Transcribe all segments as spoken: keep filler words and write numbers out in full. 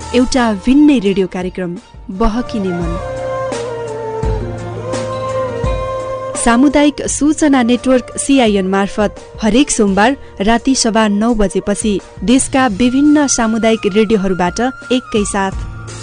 एउटा भिन्नै रेडियो कार्यक्रम बहकिने मन। सामुदायिक सूचना नेटवर्क सीआईएन मार्फत हरेक सोमबार राति सवा नौ बजेपछि देशका विभिन्न सामुदायिक रेडियोहरूबाट एकैसाथ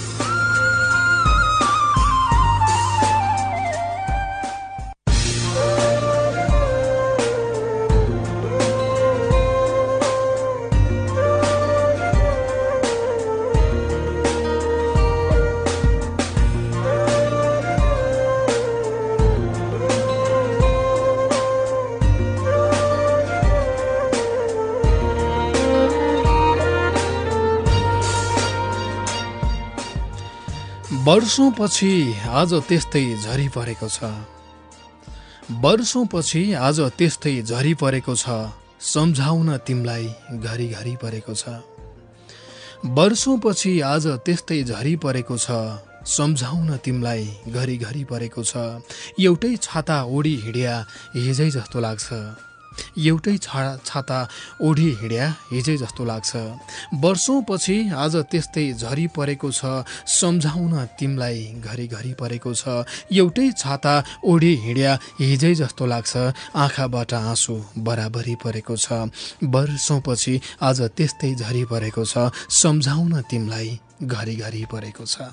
वर्षौंपछि आज त्यस्तै झरी परेको छ। वर्षौंपछि आज त्यस्तै झरी परेको छ, सम्झाउन तिमलाई घरी घरी परेको छ। वर्षौंपछि आज त्यस्तै झरी परेको छ, सम्झाउन तिमलाई घरी घरी परेको छ। एउटै छाता ओढी हिँड्या हिजै जस्तो लाग्छ, एउटै छा छाता ओढी हिँड्या हिजै जस्तो लाग्छ। वर्षौंपछि आज त्यस्तै झरी परेको छ, सम्झाउन तिमलाई घरी घरी परेको छ। एउटै छाता ओढी हिँड्या हिजै जस्तो लाग्छ, आँखाबाट आँसु बराबरी परेको छ। वर्षौंपछि आज त्यस्तै झरी परेको छ, सम्झाउन तिमलाई घरी घरी परेको छ।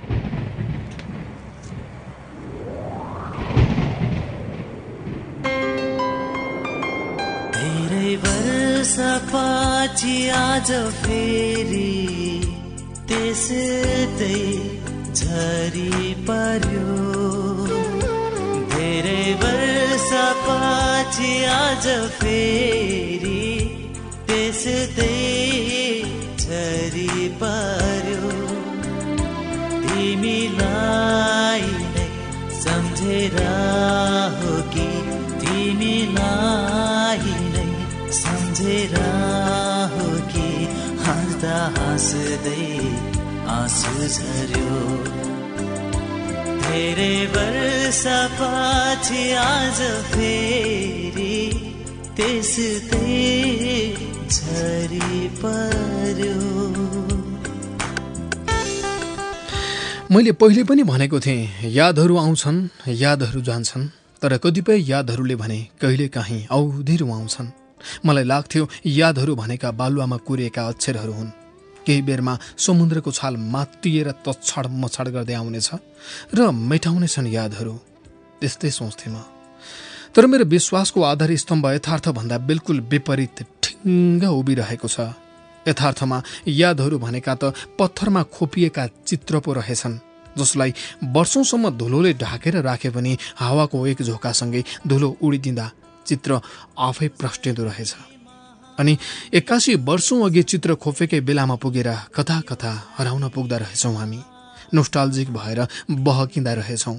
वर्षपछि आज फेरि त्यस्तै झरी पर्यो। धेरै वर्षपछि आज फेरि त्यस्तै झरी पर्यो। तिमीलाई नै सम्झेर हो कि तिमीलाई सम्झेर हो कि हाँस्दा हाँस्दै आँसु झर्यो। धेरै वर्षपछि आज फेरि त्यस्तै झरी पर्यो। मैले पहिले पनि भनेको थिएँ, यादहरू आउँछन् यादहरू जान्छन्, तर कतिपय यादहरूले भने कहिलेकाहीँ औधी रुवाउँछन्। मलाई लाग्थ्यो यादहरू भनेका बालुवामा कुरिएका अक्षरहरू हुन्, केही बेरमा समुद्रको छाल मात्तिएर तछाड मछाड गर्दै आउनेछ र मेटाउनेछन् यादहरू, त्यस्तै सोच्थेँ म। तर मेरो विश्वासको आधार स्तम्भ यथार्थभन्दा बिल्कुल विपरीत ठिङ्ग उभिरहेको छ। यथार्थमा यादहरू भनेका त पत्थरमा खोपिएका चित्र पो रहेछन्, जसलाई वर्षौंसम्म धुलोले ढाकेर राखे पनि हावाको एक झोकासँगै धुलो उडिदिँदा चित्र आफै प्रष्टिँदो रहेछ। अनि एक्कासी वर्षौं अघि चित्र खोपेकै बेलामा पुगेर कथा कथा हराउन पुग्दा रहेछौँ हामी, नोस्टाल्जिक भएर बहकिँदा रहेछौँ।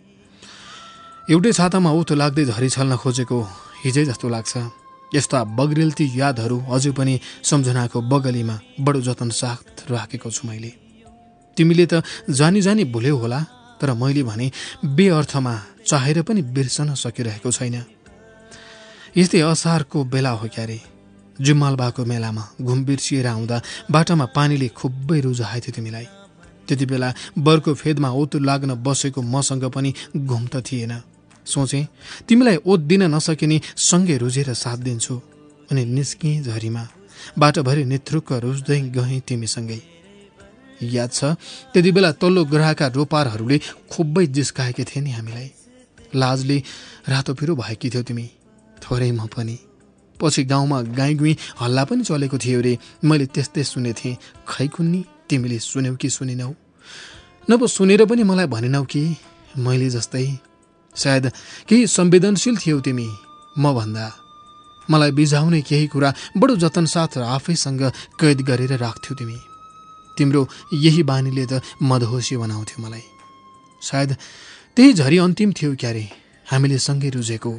एउटै छातामा उतो लाग्दै झरी छल्न खोजेको हिजै जस्तो लाग्छ। यस्ता बग्रेल्ती यादहरू अझै पनि सम्झनाको बगलीमा बडो जतन साथ राखेको छु मैले। तिमीले त जानी जानी भुल्यौ होला, तर मैले भने बेअर्थमा चाहेर पनि बिर्सन सकिरहेको छैन। यस्तै असारको बेला हो क्यारे, जुम्मालबाको मेलामा घुम बिर्सिएर आउँदा बाटामा पानीले खुबै रुझाएको थियो तिमीलाई। त्यति बेला बरको फेदमा ओत लाग्न बसेको मसँग पनि घुम त थिएन। सोचे तिमीलाई ओत दिन नसकिने सँगै रुझेर साथ दिन्छु, अनि निस्किएँ झरीमा। बाटोभरि निथ्रुक्क रुझ्दै गएँ तिमीसँगै। याद छ त्यति बेला तल्लो ग्राहका रोपारहरूले खुबै जिस्काएका थिए नि हामीलाई। लाजले रातो पिरो भएकी थियौ तिमी, थोरै म पनि। पछि गाउँमा गाई गुई हल्ला पनि चलेको थियो रे, मैले त्यस्तै सुनेथेँ। खै कुन्नी तिमीले सुन्यौ कि सुनिनौ? नभ सुनेर पनि मलाई भनेनौ कि मैले जस्तै? सायद केही संवेदनशील थियौ तिमी म भन्दा। मलाई बिझाउने केही कुरा बडो जतन साथ आफैसँग कैद गरेर राख्थ्यौ तिमी। तिम्रो यही बानीले त मदहोसी बनाउँथ्यो मलाई। सायद त्यही झरी अन्तिम थियो क्यारे हामीले सँगै रुझेको।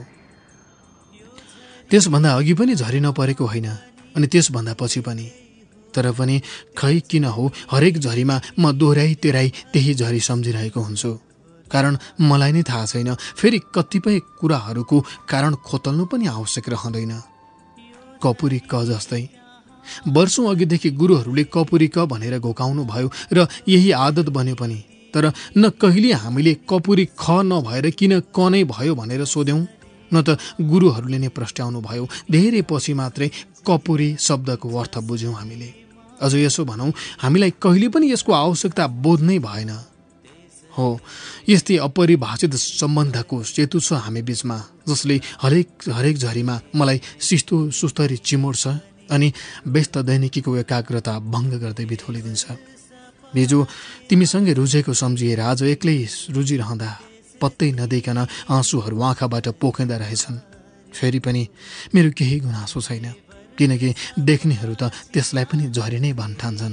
त्यसभन्दा अघि पनि झरी नपरेको होइन, अनि त्यसभन्दा पछि पनि। तर पनि खै किन हो हरेक झरीमा म दोहोऱ्याइ तेह्राइ त्यही झरी सम्झिरहेको हुन्छु। कारण मलाई नै थाहा छैन, फेरि कतिपय कुराहरूको कारण खोतल्नु पनि आवश्यक रहँदैन। कपुरी क जस्तै वर्षौं अघिदेखि गुरुहरूले कपुरी क भनेर घोकाउनु भयो र यही आदत बन्यो पनि। तर न कहिले हामीले कपुरी ख नभएर किन क नै भयो भनेर सोध्यौं, न त गुरुहरूले नै प्रस्ट्याउनु भयो। धेरै पछि मात्रै कपुरी शब्दको अर्थ बुझ्यौं हामीले। अझ यसो भनौं, हामीलाई कहिले पनि यसको आवश्यकता बोध नै भएन। हो, यस्तै अपरिभाषित सम्बन्धको सेतु छ हामी बीचमा, जसले हरेक हरेक झरीमा मलाई सिस्तो सुस्तरी चिमोड्छ अनि व्यस्त दैनिकीको एकाग्रता भङ्ग गर्दै बिथोलिदिन्छ। हिजो तिमीसँगै रुझेको सम्झिएर आज एक्लै रुझिरहँदा पत्तै नदेखिकन आँसुहरू आँखाबाट पोखिँदा रहेछन्। फेरि पनि मेरो केही गुनासो छैन, किनकि देख्नेहरू त त्यसलाई पनि झरी नै भन्ठान्छन्।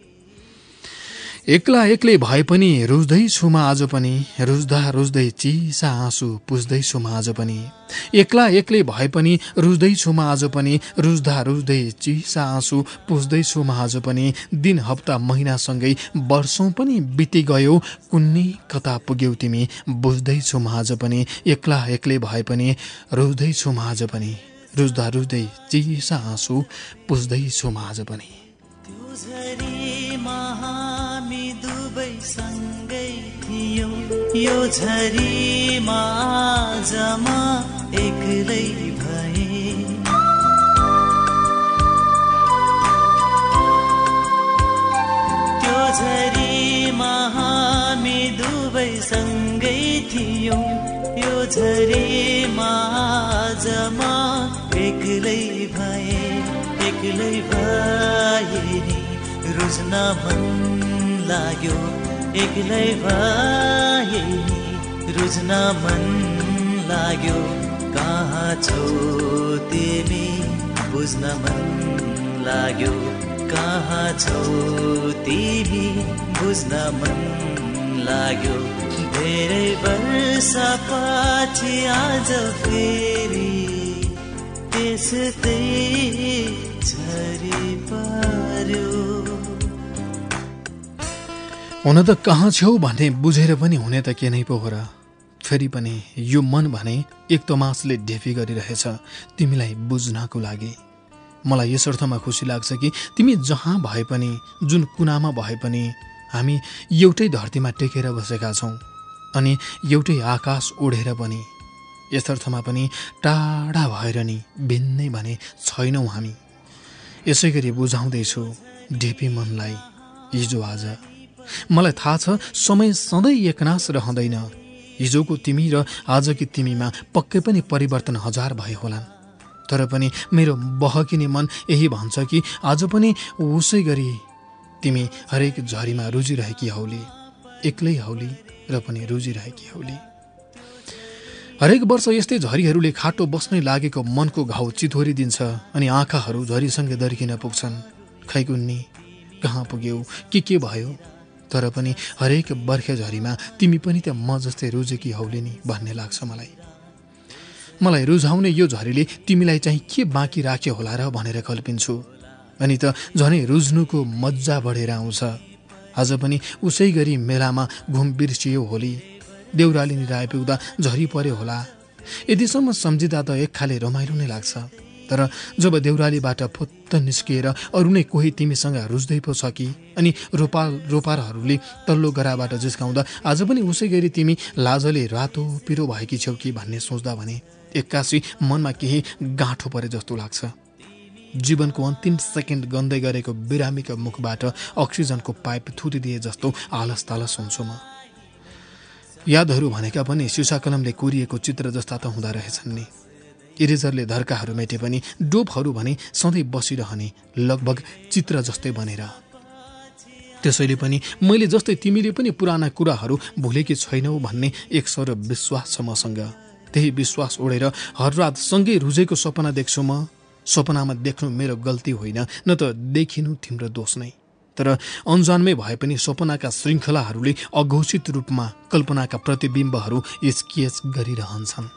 एक्ला एक्लै भए पनि रुझ्दैछु म आज पनि, रुझ्दा रुझ्दै चिसा आँसु पुस्दैछु म आज पनि। एक्ला एक्लै भए पनि रुझ्दैछु म आज पनि, रुझ्दा रुझ्दै चिसा आँसु पुस्दैछु म आज पनि। दिन हप्ता महिनासँगै वर्षौं पनि बिति गयो, कुन्नी कता पुग्यौ तिमी बुझ्दैछु म आज पनि। एक्ला एक्लै भए पनि रुझ्दैछु म आज पनि, रुझ्दा रुझ्दै चिसा आँसु पुस्दैछु म आज पनि। सँगै थियौ यो झरीमा जमा एक्लै भए। त्यो झरीमा हामी दुवै सँगै थियौ यो झरीमा जमा एक्लै भए। एक्लै भए नि रुझ्न मन लाग्यो, एक्लै भए नि रुझ्न मन लाग्यो। कहाँ छौ तिमी बुझ्न मन लाग्यो, कहाँ छौ तिमी बुझ्न मन लाग्यो। धेरै वर्ष पछि आज फेरि त्यस्तै झरी पर्यो। हुन त कहाँ छेउ भन्ने बुझेर पनि हुने त के नै पो हो र। फेरि पनि यो मन भने एक तमासले ढेफी गरिरहेछ तिमीलाई बुझ्नको लागि। मलाई यस अर्थमा खुसी लाग्छ कि तिमी जहाँ भए पनि, जुन कुनामा भए पनि हामी एउटै धरतीमा टेकेर बसेका छौँ अनि एउटै आकाश ओढेर पनि। यस अर्थमा पनि टाढा भएर नि भिन्नै भने छैनौँ हामी। यसै गरी बुझाउँदैछु ढेपी मनलाई हिजो आज। मलाई थाहा छ समय सधैँ एकनास रहँदैन। हिजोको तिमी र आजकी तिमीमा पक्कै पनि परिवर्तन हजार भए होलान्। तर पनि मेरो बहकिने मन यही भन्छ कि आज पनि उसै गरी तिमी हरेक झरीमा रुझिरहेकी हौली, एक्लै हौली र पनि रुझिरहेकी हौली। हरेक वर्ष यस्तै झरीहरूले खाटो बस्नै लागेको मनको घाउ चितोरिदिन्छ अनि आँखाहरू झरीसँगै दर्किन पुग्छन्। खैकुन्नी कहाँ पुग्यौ, के के भयो? तर पनि हरेक बर्खे झरीमा तिमी पनि त म जस्तै रुझेकी हौली नि भन्ने लाग्छ मलाई। मलाई रुझाउने यो झरीले तिमीलाई चाहिँ के बाँकी राख्यो होला र भनेर कल्पिन्छु। अनि त झनै रुझ्नुको मजा बढेर आउँछ। आज पनि उसै गरी मेलामा घुम बिर्सियो होली, देउराली निराए पुग्दा झरी पर्यो होला। यतिसम्म सम्झिँदा त एक खाले रमाइलो नै लाग्छ। तर जब देउरालीबाट फुत्त निस्किएर अरू नै कोही तिमीसँग रुझ्दै पो छ कि, अनि रोपाल रोपारहरूले तल्लो गराबाट जिस्काउँदा आज पनि उसै गरी तिमी लाजले रातो पिरो भएकी छौ कि भन्ने सोच्दा भने एक्कासी मनमा केही गाँठो परे जस्तो लाग्छ। जीवनको अन्तिम सेकेन्ड गन्दै गरेको बिरामीको मुखबाट अक्सिजनको पाइप थुतिदिए जस्तो आलस तालस हुन्छु म। यादहरू भनेका पनि सिसा कलमले कोरिएको चित्र जस्ता त हुँदा रहेछन् नि। इरेजरले धर्काहरू मेटे पनि डोपहरू भने सधैँ बसिरहने लगभग चित्र जस्तै बनेर। त्यसैले पनि मैले जस्तै तिमीले पनि पुराना कुराहरू भुलेकी छैनौ भन्ने एक सर विश्वास छ मसँग। त्यही विश्वास ओढेर हर रात सँगै रुझेको सपना देख्छु म। सपनामा देख्नु मेरो गल्ती होइन, न त देखिनु तिम्रो दोष नै। तर अन्जानमै भए पनि सपनाका श्रृङ्खलाहरूले अघोषित रूपमा कल्पनाका प्रतिबिम्बहरू स्केच गरिरहन्छन्।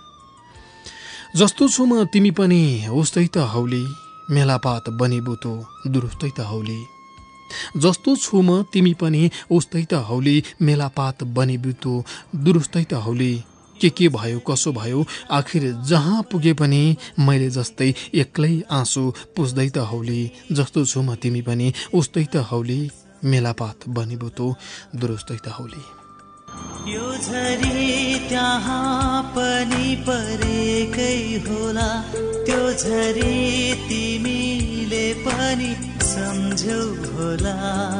जस्तो छु म तिमी पनि उस्तै त हौली, मेलापात बनिबुतो दुरुस्तै त हौली। जस्तो छु म तिमी पनि उस्तै त हौली, मेलापात बनिबुतो दुरुस्तै त हौली। के के भयो कसो भयो आखिर जहाँ पुगे पनि मैले जस्तै एक्लै आँसु पुस्दै त हौली जस्तो छु म तिमी पनि उस्तै त हौली मेलापात बनिबो तो दुरुस्तै त हौली यो झरी त्यहाँ पनि परेकै होला त्यो झरी तिमीले पनि सम्झौ होला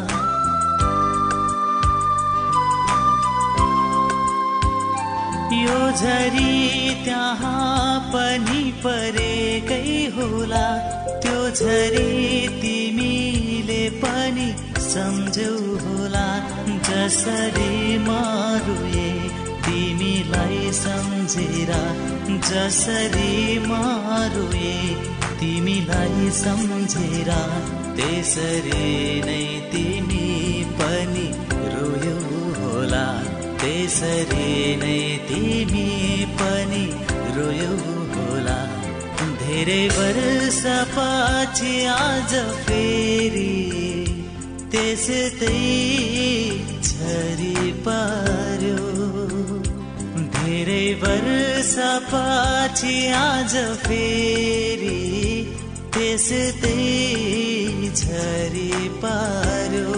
यो झरी त्यहाँ पनि परेकै होला त्यो झरी तिमीले पनि सम्झौ होला जसरी मारुए तिमीलाई सम्झेर जसरी मारुए तिमीलाई सम्झेर त्यसरी नै तिमी पनि रोयौ होला त्यसरी नै तिमी पनि रोयौ होला धेरै वर्ष पछि आज फेरि त्यस्तै झरी पर्यो धेरै वर्ष पछि आज फेरि त्यस्तै झरी पर्यो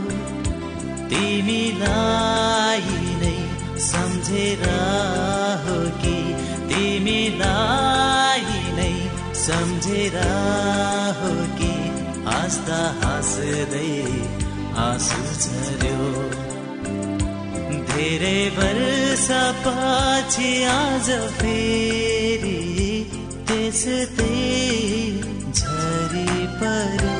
तिमीलाई नै सम्झेर हो कि तिमीलाई नै सम्झेर हो कि हाँस्दा हाँस्दै आँसु झर्यो धेरै वर्ष पछि आज फेरि त्यस्तै झरी पर्यो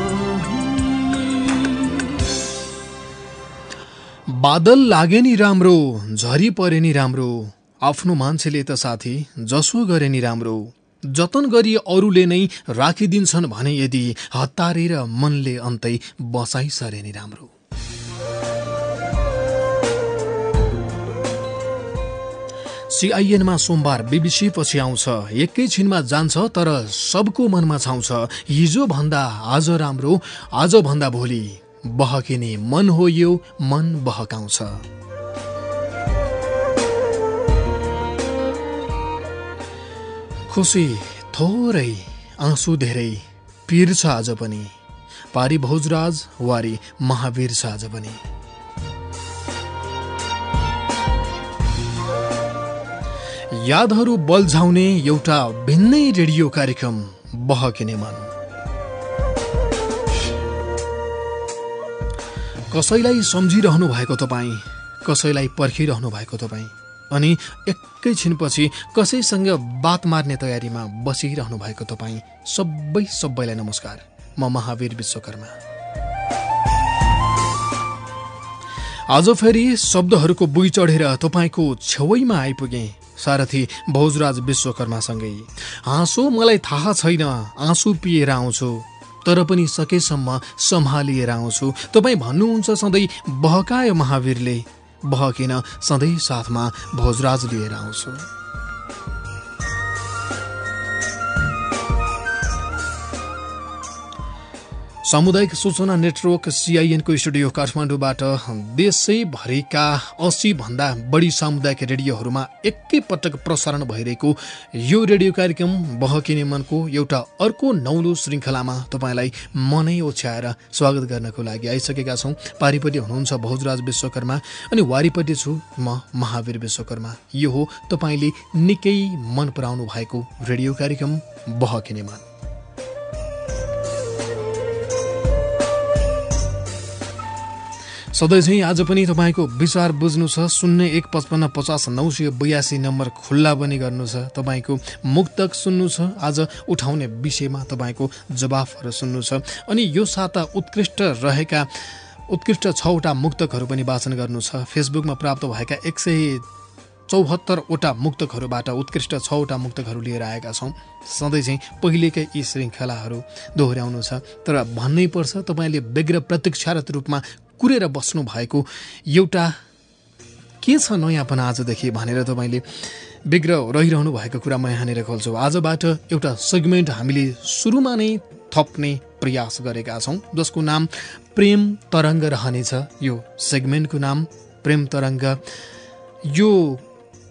बादल लागे नि राम्रो झरी परे नि राम्रो आफ्नो मान्छेले त साथी जसो गरे नि राम्रो जतन गरी अरूले नै राखिदिन्छन् भने यदि हतारेर मनले अन्तै बसाइ सरे नि राम्रो सीआईएनमा सोमबार बीबीसी पछि आउँछ एकैछिनमा जान्छ तर सबको मनमा छाउँछ हिजो भन्दा आज राम्रो आज भन्दा भोलि बहकिने मन हो यो मन बहकाउँछ खुसी थोरै आँसु धेरै पीर छ आज पनि पारी भोजराज वारी महावीर छ आज पनि यादहरू बल्झाउने एउटा भिन्नै रेडियो कार्यक्रम बहकिने मन कसैलाई सम्झिरहनु भएको तपाईँ कसैलाई पर्खिरहनु भएको तपाईँ अनि एकैछिनपछि कसैसँग बात मार्ने तयारीमा बसिरहनु भएको तपाईँ सबै सबैलाई नमस्कार म महावीर विश्वकर्मा आज फेरि शब्दहरूको बुई चढेर तपाईँको छेउमा आइपुगे सारथी भोजराज विश्वकर्मासँगै हाँसो मलाई थाहा छैन आँसु पिएर आउँछु तर पनि सकेसम्म सम्हालिएर आउँछु तपाईँ भन्नुहुन्छ सधैँ बहकायो महावीरले बहकिन सधैँ साथमा भोजराज लिएर आउँछु सामुदायिक सूचना नेटवर्क सीआईएनको स्टुडियो काठमाडौँबाट देशैभरिका अस्सी भन्दा बढी सामुदायिक रेडियोहरूमा एकैपटक प्रसारण भइरहेको यो रेडियो कार्यक्रम बहकिने मनको एउटा अर्को नौलो श्रृङ्खलामा तपाईँलाई मनै ओछ्याएर स्वागत गर्नको लागि आइसकेका छौँ पारिपट्टि हुनुहुन्छ भोजराज विश्वकर्मा अनि वारिपट्टि छु म महावीर विश्वकर्मा यो हो तपाईँले निकै मन पराउनु भएको रेडियो कार्यक्रम बहकिने मन सधैँ चाहिँ आज पनि तपाईँको विचार बुझ्नु छ शून्य एक पचपन्न पचास नौ सय बयासी नम्बर खुल्ला पनि गर्नु छ तपाईँको मुक्तक सुन्नु छ आज उठाउने विषयमा तपाईँको जवाफहरू सुन्नु छ अनि यो साता उत्कृष्ट रहेका उत्कृष्ट छवटा मुक्तकहरू पनि वाचन गर्नु छ फेसबुकमा प्राप्त भएका एक सय चौहत्तरवटा मुक्तकहरूबाट उत्कृष्ट छवटा मुक्तकहरू लिएर आएका छौँ सधैँ चाहिँ पहिलेकै यी श्रृङ्खलाहरू दोहोऱ्याउनु छ तर भन्नै पर्छ तपाईँले व्यग्र प्रतीक्षारत रूपमा कुरेर बस्नु भएको एउटा के छ नयाँपना आजदेखि भनेर तपाईँले व्यग्र रहिरहनु भएको कुरा म यहाँनिर खोल्छु आजबाट एउटा सेगमेन्ट हामीले सुरुमा नै थप्ने प्रयास गरेका छौँ जसको नाम प्रेम तरङ्ग रहनेछ यो सेगमेन्टको नाम प्रेम तरङ्ग यो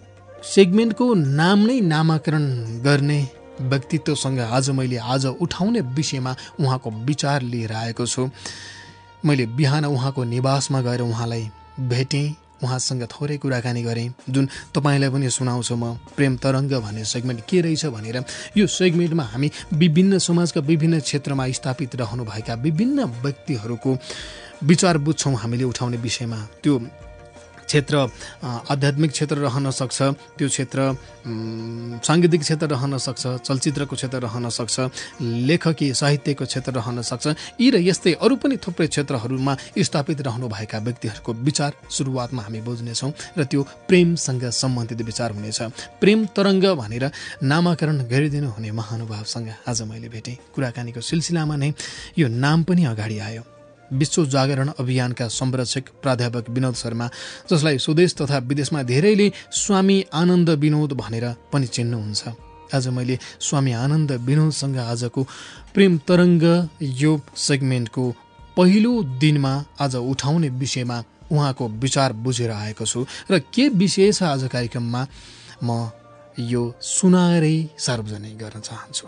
सेगमेन्टको नाम नै नामाकरण गर्ने व्यक्तित्वसँग आज मैले आज उठाउने विषयमा उहाँको विचार लिएर आएको छु। मैले बिहान उहाँको निवासमा गएर उहाँलाई भेटेँ, उहाँसँग थोरै कुराकानी गरेँ, जुन तपाईँलाई पनि सुनाउँछु म। प्रेम तरङ्ग भन्ने सेगमेन्ट के रहेछ भनेर, यो सेगमेन्टमा हामी विभिन्न समाजका विभिन्न क्षेत्रमा स्थापित रहनुभएका विभिन्न व्यक्तिहरूको विचार बुझ्छौँ हामीले उठाउने विषयमा। त्यो क्षेत्र आध्यात्मिक क्षेत्र रहन सक्छ, त्यो क्षेत्र साङ्गीतिक क्षेत्र रहन सक्छ, चलचित्रको क्षेत्र रहन सक्छ, लेखकीय साहित्यको क्षेत्र रहन सक्छ। यी र यस्तै अरू पनि थुप्रै क्षेत्रहरूमा स्थापित रहनुभएका व्यक्तिहरूको विचार सुरुवातमा हामी बुझ्नेछौँ र त्यो प्रेमसँग सम्बन्धित विचार हुनेछ। प्रेम तरङ्ग भनेर नामाकरण गरिदिनु हुने महानुभावसँग आज मैले भेटेँ। कुराकानीको सिलसिलामा नै यो नाम पनि अगाडि आयो। विश्व जागरण अभियानका संरक्षक प्राध्यापक विनोद शर्मा, जसलाई स्वदेश तथा विदेशमा धेरैले स्वामी आनन्द विनोद भनेर पनि चिन्नुहुन्छ। आज मैले स्वामी आनन्द विनोदसँग आजको प्रेम तरङ्ग यो सेगमेन्टको पहिलो दिनमा आज उठाउने विषयमा उहाँको विचार बुझेर आएको छु र के विषय छ आज कार्यक्रममा म यो सुनाएरै सार्वजनिक गर्न चाहन्छु।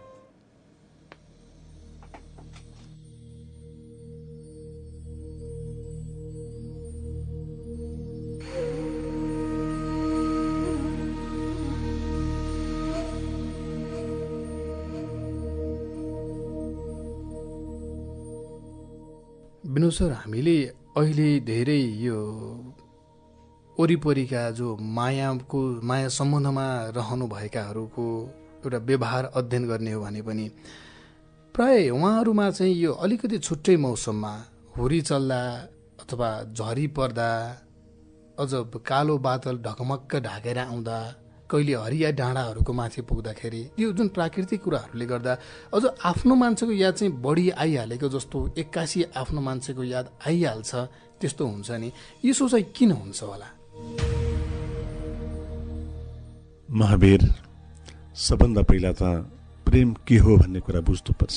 विनोद सर, हामीले अहिले धेरै यो वरिपरिका जो मायाको माया सम्बन्धमा रहनुभएकाहरूको एउटा व्यवहार अध्ययन गर्ने हो भने पनि प्राय उहाँहरूमा चाहिँ यो अलिकति छुट्टै मौसममा हुरी चल्दा अथवा झरी पर्दा, अझ कालो बादल ढकमक्क ढाकेर आउँदा, कहिले हरिया डाँडाहरूको माथि पुग्दाखेरि यो जुन प्राकृतिक कुराहरूले गर्दा अझ आफ्नो मान्छेको याद चाहिँ बढी आइहालेको जस्तो, एक्कासी आफ्नो मान्छेको याद आइहाल्छ त्यस्तो हुन्छ नि। यो सोचाइ किन हुन्छ होला? महावीर, सबभन्दा पहिला त प्रेम के हो भन्ने कुरा बुझ्नुपर्छ।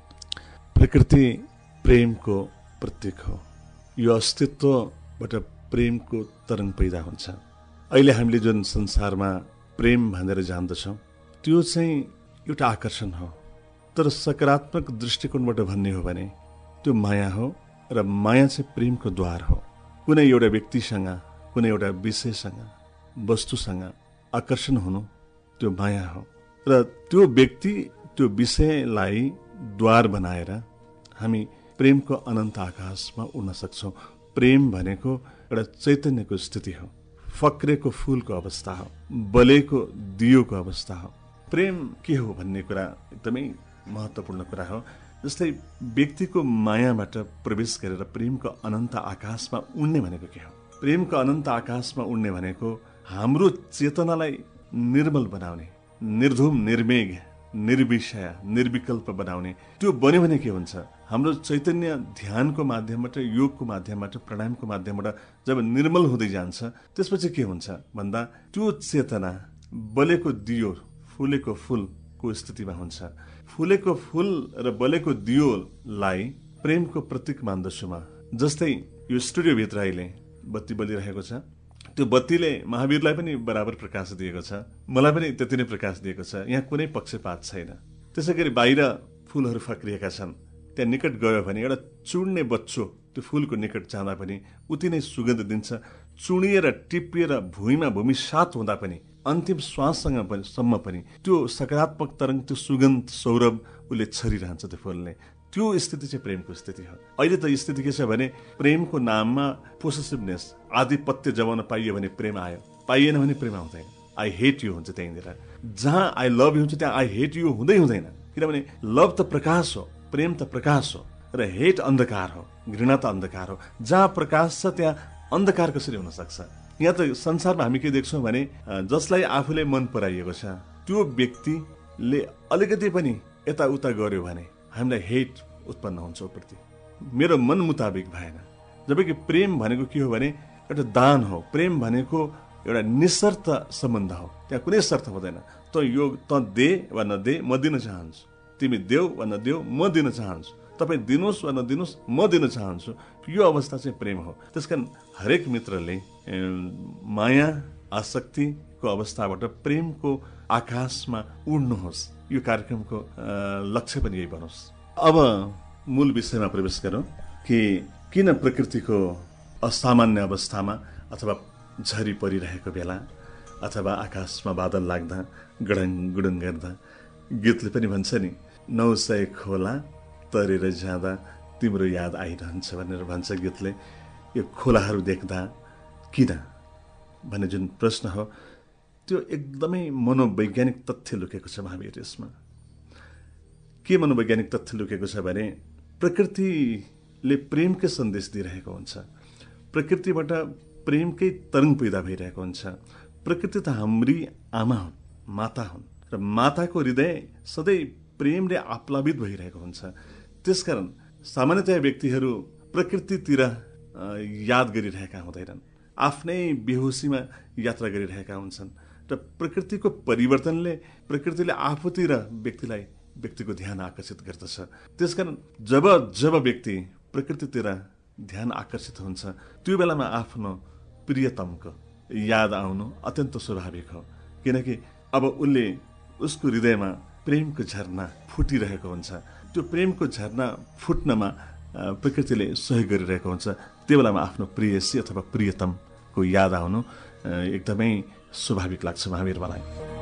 प्रकृति प्रेमको प्रतीक हो। यो अस्तित्वबाट प्रेमको तरङ्ग पैदा हुन्छ। अहिले हामीले जुन संसारमा प्रेम भनेर जान्दछौँ त्यो चाहिँ एउटा आकर्षण हो, तर सकारात्मक दृष्टिकोणबाट भन्ने हो भने त्यो माया हो र माया चाहिँ प्रेमको द्वार हो। कुनै एउटा व्यक्तिसँग, कुनै एउटा विषयसँग, वस्तुसँग आकर्षण हुनु त्यो माया हो र त्यो व्यक्ति त्यो विषयलाई द्वार बनाएर हामी प्रेमको अनन्त आकाशमा उड्न सक्छौँ। प्रेम भनेको एउटा चैतन्यको स्थिति हो, फक्रेको फूलको अवस्था हो, बलेको दियोको अवस्था हो। प्रेम के हो भन्ने कुरा एकदमै महत्त्वपूर्ण कुरा हो। जस्तै व्यक्तिको मायाबाट प्रवेश गरेर प्रेमको अनन्त आकाशमा उड्ने भनेको के हो? प्रेमको अनन्त आकाशमा उड्ने भनेको हाम्रो चेतनालाई निर्मल बनाउने, निर्धुम, निर्मेघ, निर्विषय, निर्विकल्प बनाउने। त्यो बन्यो भने के हुन्छ? हाम्रो चैतन्य ध्यानको माध्यमबाट, योगको माध्यमबाट, प्राणायामको माध्यमबाट जब निर्मल हुँदै जान्छ त्यसपछि के हुन्छ भन्दा त्यो चेतना बलेको दियो, फुलेको फूलको स्थितिमा हुन्छ। फुलेको फूल र बलेको दियोलाई प्रेमको प्रतीक मान्दछु म। जस्तै यो स्टुडियोभित्र अहिले बत्ती बलिरहेको छ, त्यो बत्तीले महावीरलाई पनि बराबर प्रकाश दिएको छ, मलाई पनि त्यति नै प्रकाश दिएको छ। यहाँ कुनै पक्षपात छैन। त्यसै गरी बाहिर फुलहरू फक्रिएका छन्, त्यहाँ निकट गयो भने एउटा चुड्ने बच्चो त्यो फुलको निकट जाँदा पनि उति नै सुगन्ध दिन्छ। चुडिएर टिपिएर भुइँमा भूमिसात हुँदा पनि अन्तिम श्वाससँग पनि सम्म पनि त्यो सकारात्मक तरङ्ग, त्यो सुगन्ध सौरभ उसले छरिरहन्छ त्यो फुलले। त्यो स्थिति चाहिँ प्रेमको स्थिति हो। अहिले त स्थिति के छ भने प्रेमको नाममा पोसेसिभनेस, आधिपत्य जमाउन पाइयो भने प्रेम आयो, पाइएन भने प्रेम आउँदैन। आई हेट यु हुन्छ त्यहीँनिर। जहाँ आई लभ यु हुन्छ त्यहाँ आई हेट यु हुँदै हुँदैन। किनभने लभ त प्रकाश हो, प्रेम त प्रकाश हो र हेट अन्धकार हो, घृणा त अन्धकार हो। जहाँ प्रकाश छ त्यहाँ अन्धकार कसरी हुन सक्छ? यहाँ त संसारमा हामी के देख्छौँ भने जसलाई आफूले मन पराइएको छ त्यो व्यक्तिले अलिकति पनि यताउता गर्यो भने हामीलाई हेट उत्पन्न हुन्छ प्रति। मेरो मन मुताबिक भएन। जबकि प्रेम भनेको के हो भने एउटा दान हो। प्रेम भनेको एउटा निशर्त सम्बन्ध हो, त्यहाँ कुनै शर्त हुँदैन। त यो त दे वा नदे म दिन चाहन्छु, तिमी देऊ वा नदेऊ म दिन चाहन्छु, तपाईँ दिनुहोस् वा नदिनुहोस् म दिन चाहन्छु। यो अवस्था चाहिँ प्रेम हो। त्यसकारण हरेक मित्रले माया आसक्तिको प्रेमको अवस्थाबाट प्रेमको आकाशमा उड्नुहोस्, यो कार्यक्रमको लक्ष्य पनि यही बनोस्। अब मूल विषयमा प्रवेश गरौँ कि किन प्रकृतिको असामान्य अवस्थामा अथवा झरी परिरहेको बेला अथवा आकाशमा बादल लाग्दा गडङ गुडुङ गर्दा गीतले पनि भन्छ नि, नौ सय खोला तरेर जाँदा तिम्रो याद आइरहन्छ भनेर भन्छ गीतले। यो खोलाहरू देख्दा किन भन्ने जुन प्रश्न हो, त्यो एकदमै मनोवैज्ञानिक तथ्य लुकेको छ महावीर। यसमा के मनोवैज्ञानिक तथ्य लुकेको छ भने प्रकृतिले प्रेमकै सन्देश दिइरहेको हुन्छ, प्रकृतिबाट प्रेमकै तरङ्ग पैदा भइरहेको हुन्छ। प्रकृति त हाम्री आमा हुन्, माता हुन्, र माताको हृदय सधैँ प्रेमले आप्लावित भइरहेको हुन्छ। त्यसकारण सामान्यतया व्यक्तिहरू प्रकृतितिर याद गरिरहेका हुँदैनन्, आफ्नै बेहोसीमा यात्रा गरिरहेका हुन्छन् र प्रकृतिको परिवर्तनले प्रकृतिले आफूतिर व्यक्तिलाई व्यक्तिको ध्यान आकर्षित गर्दछ। त्यसकारण जब जब व्यक्ति प्रकृतितिर ध्यान आकर्षित हुन्छ त्यो बेलामा आफ्नो प्रियतमको याद आउनु अत्यन्त स्वाभाविक हो, किनकि अब उसले उसको हृदयमा प्रेमको झरना फुटिरहेको हुन्छ। त्यो प्रेमको झरना फुट्नमा प्रकृतिले सहयोग गरिरहेको हुन्छ। त्यो बेलामा आफ्नो प्रियसी अथवा प्रियतमको याद आउनु एकदमै स्वाभाविक लाग्छ महावीर मलाई।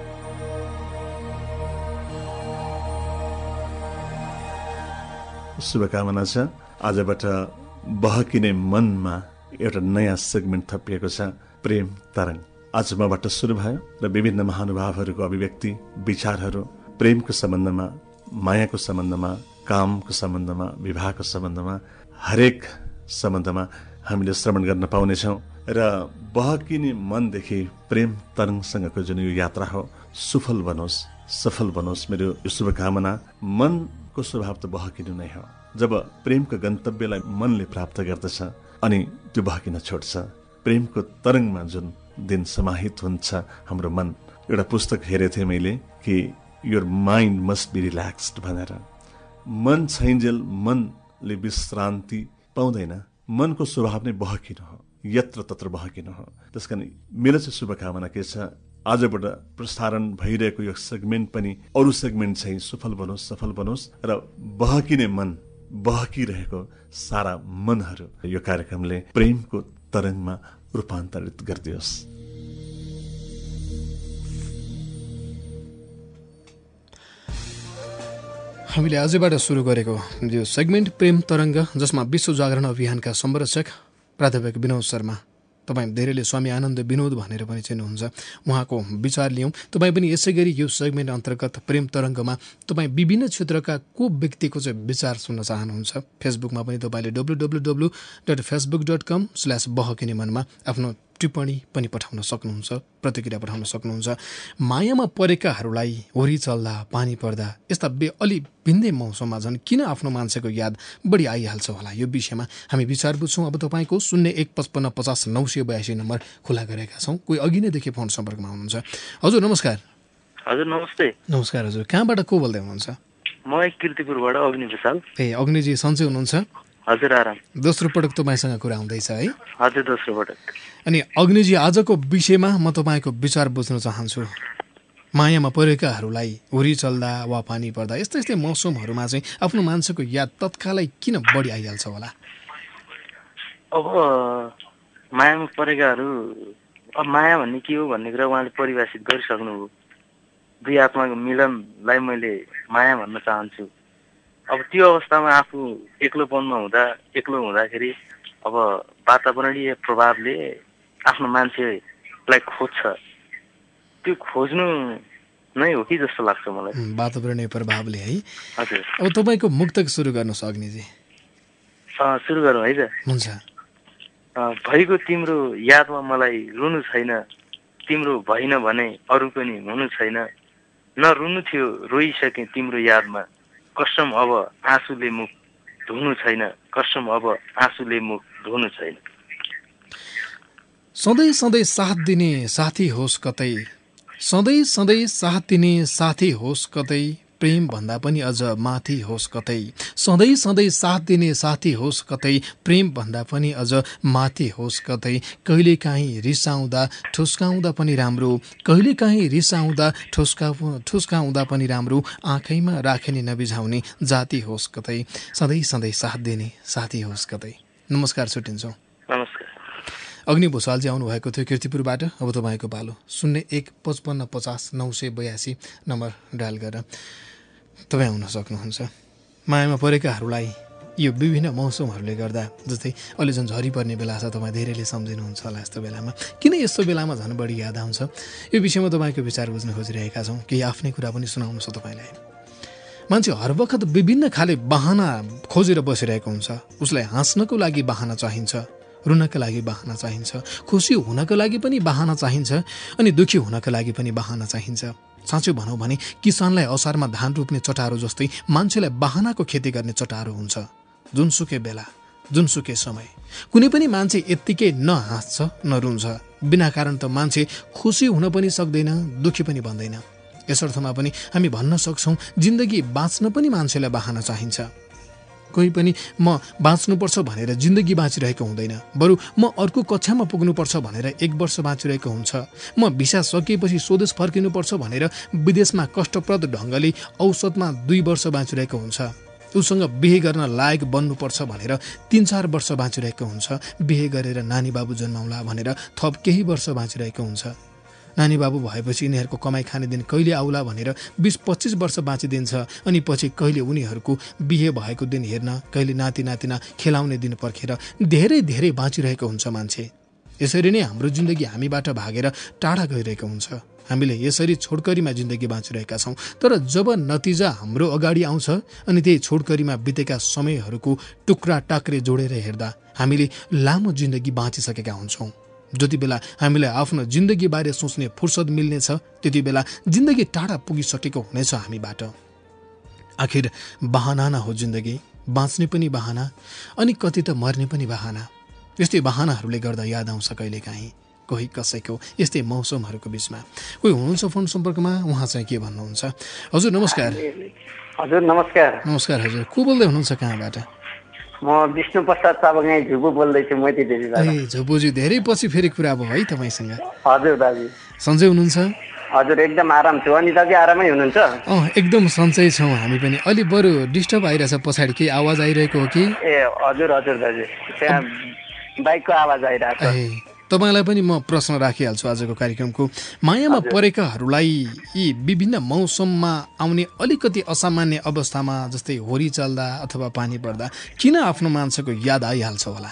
शुभकामना छ। आजबाट बहकिने मनमा एउटा नयाँ सेगमेन्ट थपिएको छ, प्रेम तरङ्ग। आज मबाट सुरु भयो र विभिन्न महानुभावहरूको अभिव्यक्ति, विचारहरू प्रेमको सम्बन्धमा, मायाको सम्बन्धमा, कामको सम्बन्धमा, विवाहको सम्बन्धमा, हरेक सम्बन्धमा हामीले श्रवण गर्न पाउनेछौँ। र बहकिने मनदेखि प्रेम तरङ्गसँगको जुन यो यात्रा हो सुफल बनोस्, सफल बनोस्, मेरो यो शुभकामना। मनको स्वभाव त बहकिनु नै हो। जब प्रेमको गन्तव्यलाई मनले प्राप्त गर्दछ अनि त्यो बहकिन छोड्छ। प्रेमको तरङ्गमा जुन दिन समाहित हुन्छ हाम्रो मन। एउटा पुस्तक हेरेको थिएँ मैले कि your mind must be relaxed भनेर। मन छैन्जेल मनले विश्रान्ति पाउँदैन। मनको स्वभाव नै बहकिनु हो, यत्र तत्र बहकिनु हो। त्यस कारण मेरो चाहिँ शुभकामना के छ, आजबाट प्रसारण भइरहेको यो सेगमेन्ट पनि अरू सेगमेन्ट चाहिँ सफल बनोस्, सफल बनोस् र बहकिने मन, बहकिरहेको सारा मनहरू यो कार्यक्रमले प्रेमको तरङ्गमा रूपान्तरित गरिदियोस्। हामीले आजबाट सुरु गरेको यो सेगमेन्ट प्रेम तरङ्ग, जसमा विश्व जागरण अभियानका संरक्षक प्राध्यापक विनोद शर्मा, तपाईँ धेरैले स्वामी आनन्द विनोद भनेर पनि चिन्नुहुन्छ, उहाँको विचार लियौँ। तपाईँ पनि यसै गरी यो सेगमेन्ट अन्तर्गत प्रेम तरङ्गमा तपाईँ विभिन्न क्षेत्रका को व्यक्तिको चाहिँ विचार सुन्न चाहनुहुन्छ, फेसबुकमा पनि तपाईँले W W W dot Facebook dot com slash बहकिने मनमा आफ्नो टिप्पणी पनि पठाउन सक्नुहुन्छ, प्रतिक्रिया पठाउन सक्नुहुन्छ। मायामा परेकाहरूलाई होरी चल्दा, पानी पर्दा, यस्ता बे अलि भिन्दै मौसममा झन् किन आफ्नो मान्छेको याद बढी आइहाल्छ होला, यो विषयमा हामी विचार बुझ्छौँ। अब तपाईँको शून्य एक पचपन्न पचास नौ सय बयासी नम्बर खुला गरेका छौँ। कोही अघि नैदेखि फोन सम्पर्कमा हुनुहुन्छ। हजुर नमस्कार। हजुर नमस्ते। नमस्कार हजुर, कहाँबाट को बोल्दै हुनुहुन्छ? म किर्तिपुरबाट अग्नि विशाल। ए अग्निजी, सन्चै हुनुहुन्छ? हजुर आराम। दोस्रो पटक तपाईँसँग कुरा हुँदैछ है? हजुर दोस्रो पटक। अनि अग्निजी, आजको विषयमा म तपाईँको विचार बुझ्न चाहन्छु। मायामा परेकाहरूलाई हुरी चल्दा वा पानी पर्दा, यस्तै यस्तै मौसमहरूमा चाहिँ आफ्नो मान्छेको याद तत्कालै किन बढी आइहाल्छ होला? अब मायामा परेकाहरू, अब माया भन्ने के हो भन्ने कुरा उहाँले परिभाषित गरिसक्नुभयो। दुई आत्माको मिलनलाई मैले माया भन्न चाहन्छु। अब त्यो अवस्थामा आफू एक्लोपनमा हुँदा, एक्लो हुँदाखेरि अब वातावरणीय प्रभावले आफ्नो मान्छेलाई खोज्छ। त्यो खोज्नु नै हो कि जस्तो लाग्छ मलाई, वातावरणीय प्रभावले है। हजुर। अब तपाईँको मुक्तक सुरु गर्नुहोस् अग्निजी। सुरु गरौँ है त? हुन्छ। भइगयो तिम्रो यादमा मलाई रुनु छैन, तिम्रो भइन भने अरू पनि हुनु छैन, न रुनु थियो रोइसके तिम्रो यादमा, कसम अब आँसुले मुख धुनु छैन, कसम अब आँसुले मुख धुनु छैन। सधैँ सधैँ साथ दिने साथी होस् कतै, सधैँ सधैँ साथ दिने साथी होस् कतै, प्रेम भन्दा पनि अझ माथि होस् कतै, सधैँ सधैँ साथ दिने साथी होस् कतै, प्रेम भन्दा पनि अझ माथि होस् कतै, कहिलेकाहीँ रिसाउँदा ठुस्काउँदा पनि राम्रो, कहिलेकाहीँ रिसाउँदा ठुस्का ठुस्काउँदा पनि राम्रो, आँखैमा राखेनी नबिझाउने जाति होस् कतै, सधैँ सधैँ साथ दिने साथी होस् कतै। नमस्कार, छुट्टिन्छौँ। नमस्कार। अग्नि भूषालजी आउनुभएको थियो किर्तिपुरबाट। अब तपाईँको पालो। शून्य एक पचपन्न पचास नौ सय बयासी नम्बर डायल गरेर तपाईँ आउन सक्नुहुन्छ। मायामा परेकाहरूलाई यो विभिन्न मौसमहरूले गर्दा, जस्तै अहिले झन् झरी पर्ने बेला छ, तपाईँ धेरैले सम्झिनुहुन्छ होला यस्तो बेलामा। किन यस्तो बेलामा झन् बढी याद आउँछ, यो विषयमा तपाईँको विचार बुझ्न खोजिरहेका छौँ। केही आफ्नै कुरा पनि सुनाउनु छ तपाईँलाई। मान्छे हर वखत विभिन्न खाले बहाना खोजेर बसिरहेको हुन्छ। उसलाई हाँस्नको लागि बहाना चाहिन्छ, रुनका लागि बहाना चाहिन्छ, खुसी हुनको लागि पनि बहाना चाहिन्छ, अनि दुःखी हुनको लागि पनि बहाना चाहिन्छ। साँचो भनौँ भने किसानलाई असारमा धान रोप्ने चटारो जस्तै मान्छेलाई बहानाको खेती गर्ने चटारो हुन्छ। जुनसुकै बेला, जुनसुकै समय, कुनै पनि मान्छे यत्तिकै न हाँस्छ न रुन्छ। बिना कारण त मान्छे खुसी हुन पनि सक्दैन, दुःखी पनि भन्दैन। यस अर्थमा पनि हामी भन्न सक्छौँ, जिन्दगी बाँच्न पनि मान्छेलाई बहाना चाहिन्छ। कोही पनि म बाँच्नुपर्छ भनेर जिन्दगी बाँचिरहेको हुँदैन, बरु म अर्को कक्षामा पुग्नुपर्छ भनेर एक वर्ष बाँचिरहेको हुन्छ। म भिसा सकिएपछि स्वदेश फर्किनुपर्छ भनेर विदेशमा कष्टप्रद ढङ्गले औसतमा दुई वर्ष बाँचिरहेको हुन्छ। उसँग बिहे गर्न लायक बन्नुपर्छ भनेर तीन चार वर्ष बाँचिरहेको हुन्छ। बिहे गरेर नानी बाबु जन्माउला भनेर थप केही वर्ष बाँचिरहेको हुन्छ। नानी बाबु भएपछि यिनीहरूको कमाइ खाने दिन कहिले आउला भनेर बिस पच्चिस वर्ष बाँचिदिन्छ। अनि पछि कहिले उनीहरूको बिहे भएको दिन हेर्न, कहिले नाति नातिना खेलाउने दिन पर्खेर धेरै धेरै बाँचिरहेको हुन्छ मान्छे। यसरी नै हाम्रो जिन्दगी हामीबाट भागेर टाढा गइरहेको हुन्छ। हामीले यसरी छोडकरीमा जिन्दगी बाँचिरहेका छौँ। तर जब नतिजा हाम्रो अगाडि आउँछ अनि त्यही छोडकरीमा बितेका समयहरूको टुक्रा टाक्रे जोडेर हेर्दा हामीले लामो जिन्दगी बाँचिसकेका हुन्छौँ। जति बेला हामीलाई आफ्नो जिन्दगीबारे सोच्ने फुर्सद मिल्नेछ, त्यति बेला जिन्दगी टाढा पुगिसकेको हुनेछ हामीबाट। आखिर बहाना न हो जिन्दगी, बाँच्ने पनि बहाना, अनि कति त मर्ने पनि बहाना। यस्तै बहानाहरूले गर्दा याद आउँछ कहिलेकाहीँ कोही कसैको यस्तै मौसमहरूको बिचमा। कोही हुनुहुन्छ फोन सम्पर्कमा, उहाँ चाहिँ के भन्नुहुन्छ? हजुर नमस्कार। हजुर नमस्कार। नमस्कार हजुर, को बोल्दै हुनुहुन्छ, कहाँबाट? म विष्णु प्रसाद चाबगाई झुबु बोल्दैछु, मैती देवीबाट। ए झुबुजी, धेरै पछि फेरि कुरा भयो है तपाईँसँग। हजुर दाजु। सन्चै हुनुहुन्छ? हजुर एकदम आराम छु। अनि दाजु आरामै हुनुहुन्छ? अँ एकदम सन्चै छौँ हामी पनि। अलि बरु डिस्टर्ब आइरहेछ, पछाडि केही आवाज आइरहेको हो कि? ए हजुर हजुर दाजु, त्यहाँ बाइकको आवाज आइरहेको छ। ए तपाईँलाई पनि म प्रश्न राखिहाल्छु आजको कार्यक्रमको। मायामा परेकाहरूलाई यी विभिन्न मौसममा आउने अलिकति असामान्य अवस्थामा, जस्तै होरी चल्दा अथवा पानी पर्दा, किन आफ्नो मान्छेको याद आइहाल्छ होला?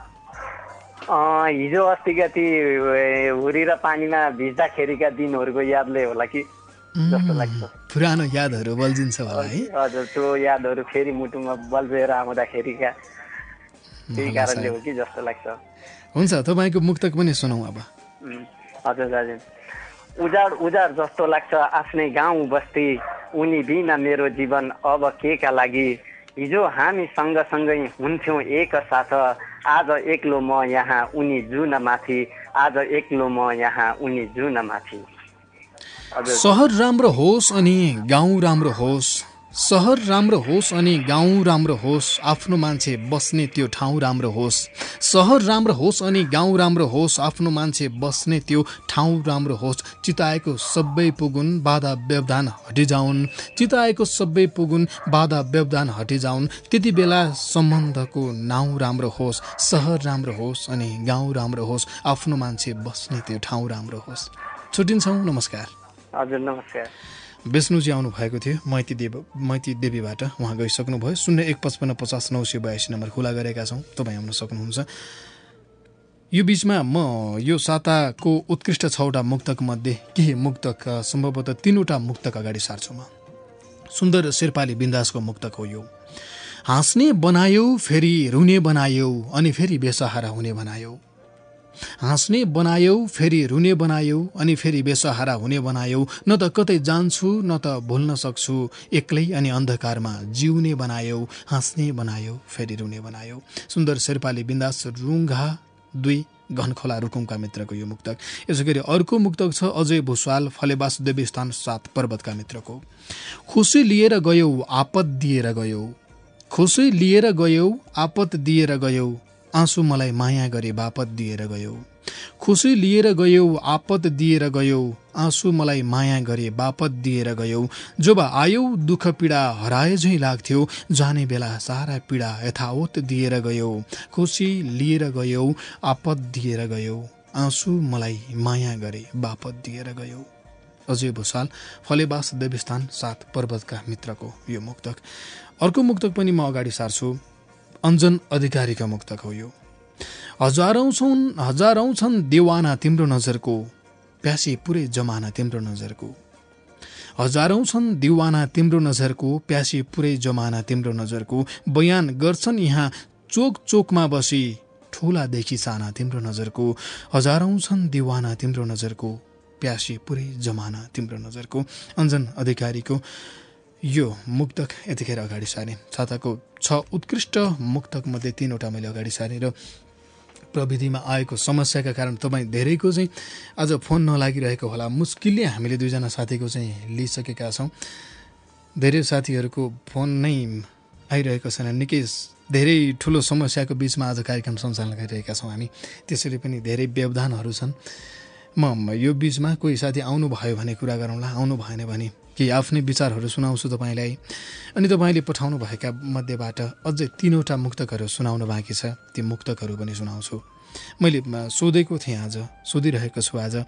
हिजो अस्तिका ती हुरी र पानीमा भिज्दाखेरिका दिनहरूको यादले होला कि जस्तो लाग्छ। पुरानो यादहरू बल्झिन्छ होला है? हजुर, त्यो यादहरू फेरि मुटुमा बल्झेर आउँदाखेरिका त्यही कारणले हो कि जस्तो लाग्छ। हुन्छ, तपाईँको मुक्तक पनि सुनौँ अब। हजुर दाजु। उजाड उजाड जस्तो लाग्छ आफ्नै गाउँ बस्ती, उनी बिना मेरो जीवन अब के का लागि। हिजो हामी सँगसँगै हुन्थ्यौँ एक साथ, आज एक्लो म यहाँ उनी जुन माथि, आज एक्लो म यहाँ उनी जुन माथि। सहर राम्रो होस् अनि गाउँ राम्रो होस्, सहर राम्रो होस् अनि गाउँ राम्रो होस्, आफ्नो मान्छे बस्ने त्यो ठाउँ राम्रो होस्। सहर राम्रो होस् अनि गाउँ राम्रो होस्, आफ्नो मान्छे बस्ने त्यो ठाउँ राम्रो होस्। चिताएको सबै पुगुन्, बाधा व्यवधान हटिजाउन्, चिताएको सबै पुगुन्, बाधा व्यवधान हटिजाउन्। त्यति बेला सम्बन्धको नाउँ राम्रो होस्। सहर राम्रो होस् अनि गाउँ राम्रो होस्, आफ्नो मान्छे बस्ने त्यो ठाउँ राम्रो होस्। छुट्टिन्छौँ, नमस्कार। हजुर नमस्कार। विष्णुजी आउनु भएको थियो मैती देव मैती देवीबाट, उहाँ गइसक्नुभयो। शून्य एक पचपन्न पचास नौ सय बयासी नम्बर खुला गरेका छौँ, तपाईँ आउन सक्नुहुन्छ। यो बिचमा म यो साताको उत्कृष्ट छवटा मुक्तक मध्ये केही मुक्तक, सम्भवतः तीनवटा मुक्तक अगाडि सार्छु म। सुन्दर शेर्पाली बिन्दासको मुक्तक हो यो। हाँस्ने बनायो फेरि रुने बनायो, अनि फेरि बेसहारा हुने बनायो। हाँस्ने बनायो फेरि रुने बनायो, अनि फेरि बेसहारा हुने बनायो। न त कतै जान्छु न त भुल्न सक्छु, एक्लै अनि अन्धकारमा जिउने बनायो। हाँस्ने बनायो फेरि रुने बनायो। सुन्दर शेर्पाली बिन्दास, रुङ्घा दुई घनखोला रुकुमका मित्रको यो मुक्तक। यसै गरी अर्को मुक्तक छ अजय भुषाल फलेवास देवीस्थान सात पर्वतका मित्रको। खुसी लिएर गयौ आपत दिएर गयौ, खुसी लिएर गयौ आपत दिएर गयौ, आँसु मलाई माया गरे बापत दिएर गयौ। खुसी लिएर गयौ आपत दिएर गयौ, आँसु मलाई माया गरे बापत दिएर गयौ। जब आयौ दुःख पीडा हराए झैँ लाग्थ्यो, जाने बेला सारा पीडा यथावत दिएर गयौ। खुसी लिएर गयौ आपत दिएर गयौ, आँसु मलाई माया गरे बापत दिएर गयौ। अजय भुषाल फलेवास देवीस्थान सात पर्वतका मित्रको यो मुक्तक। अर्को मुक्तक पनि म अगाडि सार्छु। अञ्जन अधिकारीका मुक्तक हो यो। हजारौं छन् हजारौं छन् देवाना तिम्रो नजरको, प्यासी पुरै जमाना तिम्रो नजरको। हजारौं छन् दिवाना तिम्रो नजरको, प्यासी पुरै जमाना तिम्रो नजरको। बयान गर्छन् यहाँ चोक चोकमा बसी, ठुलादेखि साना तिम्रो नजरको। हजारौं छन् दिवाना तिम्रो नजरको, प्यासी पुरै जमाना तिम्रो नजरको। अञ्जन अधिकारीको यो मुक्तक यतिखेर अगाडि सारेँ। छाताको छ उत्कृष्ट मुक्तक मध्ये तीनवटा मैले अगाडि सारेँ र प्रविधिमा आएको समस्याका कारण तपाईँ धेरैको चाहिँ आज फोन नलागिरहेको होला। मुस्किलले हामीले दुईजना साथीको चाहिँ लिइसकेका छौँ। धेरै साथीहरूको फोन नै आइरहेको छैन। निकै धेरै ठुलो समस्याको बिचमा आज कार्यक्रम सञ्चालन गरिरहेका छौँ हामी। त्यसरी पनि धेरै व्यवधानहरू छन्। म यो बिचमा कोही साथी आउनुभयो भने कुरा गरौँला, आउनु भएन भने केही आफ्नै विचारहरू सुनाउँछु तपाईँलाई। अनि तपाईँले पठाउनु भएका मध्येबाट अझै तीनवटा मुक्तकहरू सुनाउनु बाँकी छ, ती मुक्तकहरू पनि सुनाउँछु। मैले सोधेको थिएँ, आज सोधिरहेको छु आज,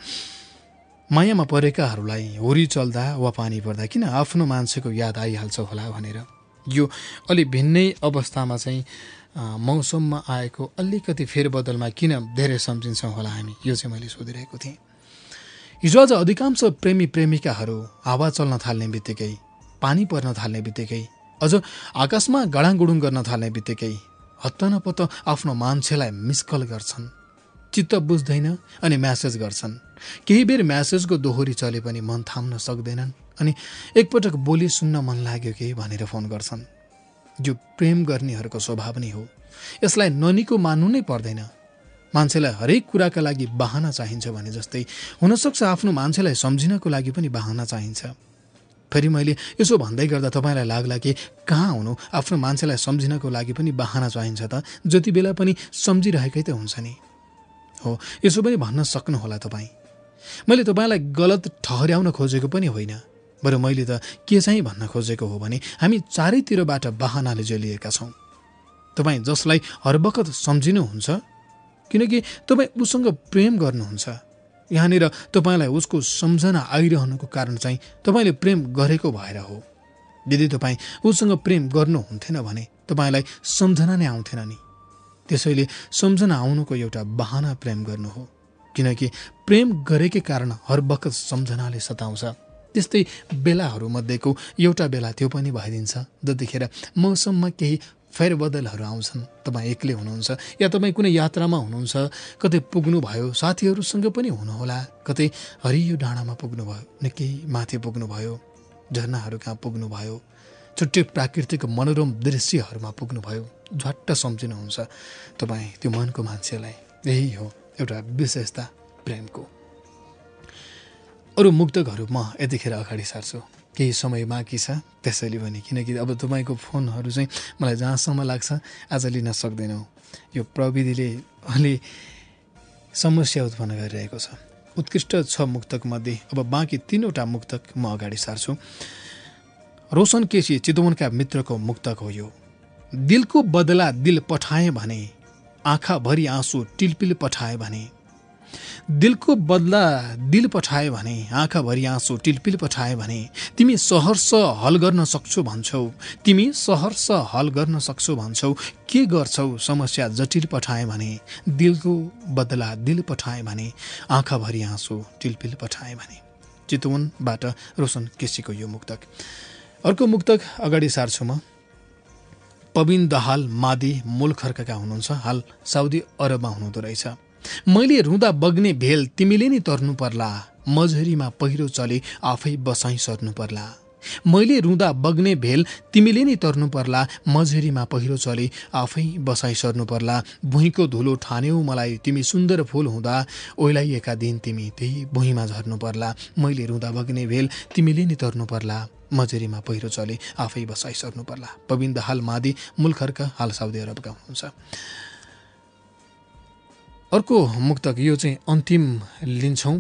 मायामा परेकाहरूलाई होरी चल्दा वा पानी पर्दा किन आफ्नो मान्छेको याद आइहाल्छ होला भनेर। यो अलि भिन्नै अवस्थामा चाहिँ मौसममा आएको अलिकति फेरबदलमा किन धेरै सम्झिन्छौँ होला हामी, यो चाहिँ मैले सोधिरहेको थिएँ। हिजो आज अधिकांश प्रेमी प्रेमिकाहरू हावा चल्न थाल्ने बित्तिकै, पानी पर्न थाल्ने बित्तिकै, अझ आकाशमा गाडाङगुडुङ गर्न थाल्ने बित्तिकै हत्त नपत्त आफ्नो मान्छेलाई मिसकल गर्छन्। चित्त बुझ्दैन अनि म्यासेज गर्छन्। केही बेर म्यासेजको दोहोरी चले पनि मन थाम्न सक्दैनन् अनि एकपटक बोली सुन्न मन लाग्यो कि भनेर फोन गर्छन्। यो प्रेम गर्नेहरूको स्वभाव नै हो। यसलाई ननिको मान्नु नै पर्दैन। मान्छेलाई हरेक कुराका लागि बहाना चाहिन्छ भने जस्तै हुनसक्छ आफ्नो मान्छेलाई सम्झिनको लागि पनि बहाना चाहिन्छ। फेरि मैले यसो भन्दै गर्दा तपाईँलाई लाग्ला कि कहाँ हुनु, आफ्नो मान्छेलाई सम्झिनको लागि पनि बहाना चाहिन्छ त, जति बेला पनि सम्झिरहेकै त हुन्छ नि। हो, यसो पनि भन्न सक्नुहोला तपाईँ। मैले तपाईँलाई गलत ठहर्याउन खोजेको पनि होइन, बरु मैले त के चाहिँ भन्न खोजेको हो भने हामी चारैतिरबाट बहानाले जलिएका छौँ। तपाईँ जसलाई हर बखत सम्झिनुहुन्छ किनकि तपाईँ उसँग प्रेम गर्नुहुन्छ। यहाँनिर तपाईँलाई उसको सम्झना आइरहनुको कारण चाहिँ तपाईँले प्रेम गरेको भएर हो। यदि तपाईँ उसँग प्रेम गर्नुहुन्थेन भने तपाईँलाई सम्झना नै आउँथेन नि। त्यसैले सम्झना आउनुको एउटा बहाना प्रेम गर्नु हो, किनकि प्रेम गरेकै कारण हर बखत सम्झनाले सताउँछ। त्यस्तै बेलाहरूमध्येको एउटा बेला त्यो पनि भइदिन्छ जतिखेर मौसममा केही फेरबदलहरू आउँछन्। तपाईँ एक्लै हुनुहुन्छ या तपाईँ कुनै यात्रामा हुनुहुन्छ, कतै पुग्नुभयो, साथीहरूसँग पनि हुनुहोला, कतै हरियो डाँडामा पुग्नुभयो, निकै माथि पुग्नुभयो, झरनाहरू कहाँ पुग्नुभयो, छुट्टै प्राकृतिक मनोरम दृश्यहरूमा पुग्नुभयो, झट्ट सम्झिनुहुन्छ तपाईँ त्यो मनको मान्छेलाई। यही हो एउटा विशेषता प्रेमको। अरू मुक्तकहरू म यतिखेर अगाडि सार्छु, केही समय बाँकी छ त्यसैले भने, किनकि अब तपाईँको फोनहरू चाहिँ मलाई जहाँसम्म लाग्छ आज लिन सक्दैनौँ। यो प्रविधिले अलि समस्या उत्पन्न गरिरहेको छ। उत्कृष्ट छ मुक्तकमध्ये अब बाँकी तीनवटा मुक्तक म अगाडि सार्छु। रोशन केसी चितवनका मित्रको मुक्तक हो यो। दिलको बदला दिल पठाए भने, आँखाभरि आँसु टिलपिल पठाए भने। दिलको बदला दिल पठाए भने, आँखाभरि आँसु टिलपिल पठाए भने। तिमी सहर्ष हल गर्न सक्छौ भन्छौ, तिमी सहर्ष हल गर्न सक्छौ भन्छौ, के गर्छौ समस्या जटिल पठाए भने। दिलको बदला दिल पठाए भने, आँखाभरि आँसु टिलपिल पठाए भने। चितवनबाट रोशन केसीको यो मुक्तक। अर्को मुक्तक अगाडि सार्छु म। पविन दहाल मादी मूलखर्कका हुनुहुन्छ, हाल साउदी अरबमा हुनुहुँदो रहेछ। मैले रुँदा बग्ने भेल तिमीले नै तर्नु पर्ला, मझरीमा पहिरो चले आफै बसाइ सर्नु पर्ला। मैले रुँदा बग्ने भेल तिमीले नि तर्नु पर्ला, मझेरीमा पहिरो चले आफै बसाइसर्नु पर्ला। भुइँको धुलो ठान्यौ मलाई तिमी सुन्दर फुल हुँदा, ओइलाइएका दिन तिमी त्यही भुइँमा झर्नु पर्ला। मैले रुँदा बग्ने भेल तिमीले नि तर्नु पर्ला, मझेरीमा पहिरो चले आफै बसाइसर्नु पर्ला। पविन्द हाल मादी मुलखर्क हाल साउदी अरबका हुनुहुन्छ। अर्को मुक्तक यो चाहिँ अन्तिम लिन्छौँ।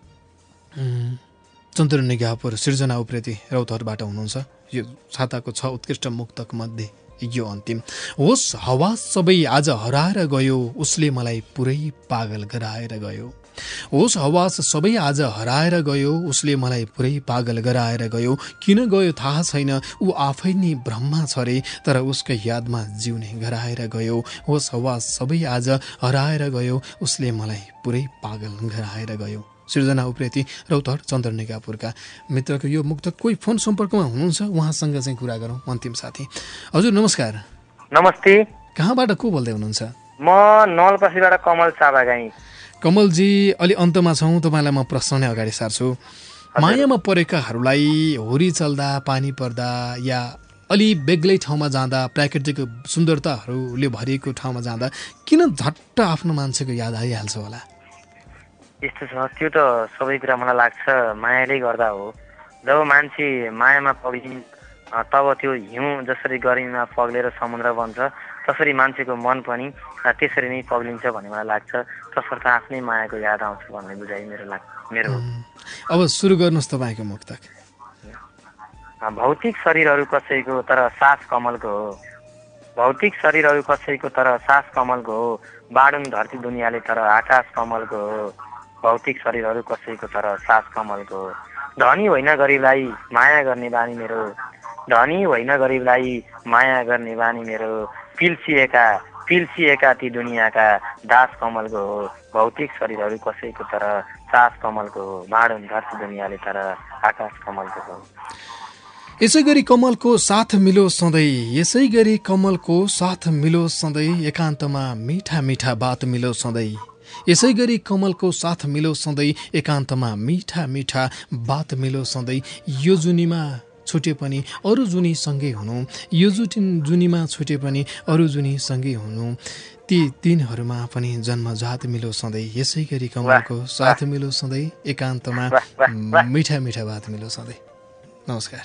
चन्द्र निगाहपुर सिर्जना उप्रेती रौतहटबाट हुनुहुन्छ। यो छाताको छ उत्कृष्ट मुक्तक मध्ये यो अन्तिम। होस् हवास सबै आज हराएर गयो, उसले मलाई पुरै पागल गराएर गयो। होस् हवास सबै आज हराएर गयो, उसले मलाई पुरै पागल गराएर गयो। किन गयो थाहा छैन, ऊ आफै नै ब्रह्मा छ रे, तर उसकै यादमा जिउने गराएर गयो। होस् हवास सबै आज हराएर गयो, उसले मलाई पुरै पागल गराएर गयो। सृजना उप्रेती रौतहट चन्द्र निगाहपुरका मित्रको यो मुक्त। कोही फोन सम्पर्कमा हुनुहुन्छ, उहाँसँग चाहिँ कुरा गरौँ। अन्तिम साथी, हजुर नमस्कार। नमस्ते। कहाँबाट को बोल्दै हुनुहुन्छ? म नवलपरासीबाट कमल चाबागाई। कमलजी, अलि अन्तमा छौँ, तपाईँलाई म प्रश्न नै अगाडि सार्छु। मायामा परेकाहरूलाई होरी चल्दा, पानी पर्दा या अलि बेग्लै ठाउँमा जाँदा, प्राकृतिक सुन्दरताहरूले भरिएको ठाउँमा जाँदा किन झट्ट आफ्नो मान्छेको याद आइहाल्छ होला? यस्तो छ, त्यो त सबै कुरा मलाई लाग्छ मायाले गर्दा हो। जब मान्छे मायामा पग्लिन्छ तब त्यो हिउँ जसरी गर्मीमा पग्लेर समुद्र बन्छ, तसरी मान्छेको मन पनि त्यसरी नै पग्लिन्छ भन्ने मलाई लाग्छ। तसर्थ आफ्नै मायाको याद आउँछ भन्ने बुझाइ मेरो लाग्छ मेरो। अब सुरु गर्नुहोस् तपाईँको मुक्तक। भौतिक शरीरहरू कसैको तर सास कमलको हो। भौतिक शरीरहरू कसैको तर सास कमलको हो। बाडुङ धरती दुनियाँले तर आकाश कमलको हो। भौतिक शरीरहरू कसैको तर सास कमलको हो। धनी होइन गरिबलाई माया गर्ने बानी मेरो। धनी होइन गरिबलाई माया गर्ने बानी मेरो। पिल्सिएका पिल्सिएका ती दुनियाँका दास कमलको हो। भौतिक शरीरहरू कसैको तर सास कमलको हो। बाडुङ धरती दुनियाँले तर आकाश कमलको हो। यसै गरी कमलको साथ मिलो सधैँ, यसै गरी कमलको साथ मिलो सधैँ, एकान्तमा मिठा मिठा बात मिलो सधैँ। यसै गरी कमलको साथ मिलो सधैँ, एकान्तमा मिठा मिठा बात मिलो सधैँ। यो जुनीमा छुटे पनि अरू जुनी सँगै हुनु, यो जुटिन जुनीमा छुटे पनि अरू जुनी सँगै हुनु, ती दिनहरूमा पनि जन्मजात मिलो सधैँ। यसै गरी कमलको साथ मिलो सधैँ, एकान्तमा मिठा मिठा बात मिलो सधैँ। नमस्कार।